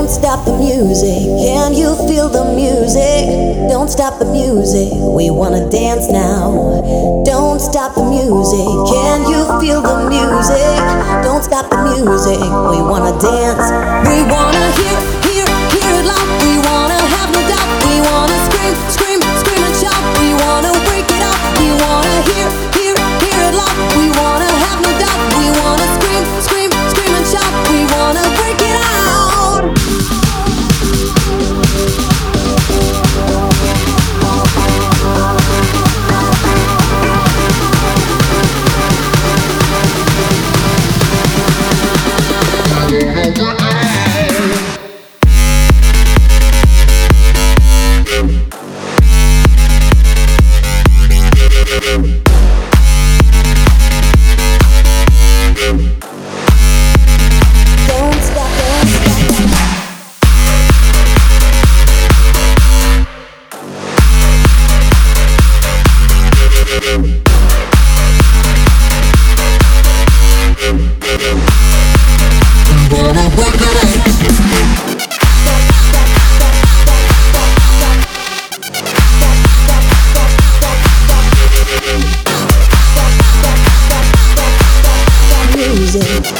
stop the music. Can you feel the music? Don't stop the music. We wanna dance now. Don't stop the music. Can you feel the music? Don't stop the music. We wanna dance. We wanna hear it loud. We wanna have no doubt. We wanna scream, scream, scream and shout. We wanna break it out. We wanna hear it loud. We wanna have no doubt. We wanna scream, scream, scream and shout. We wanna break it out. Music.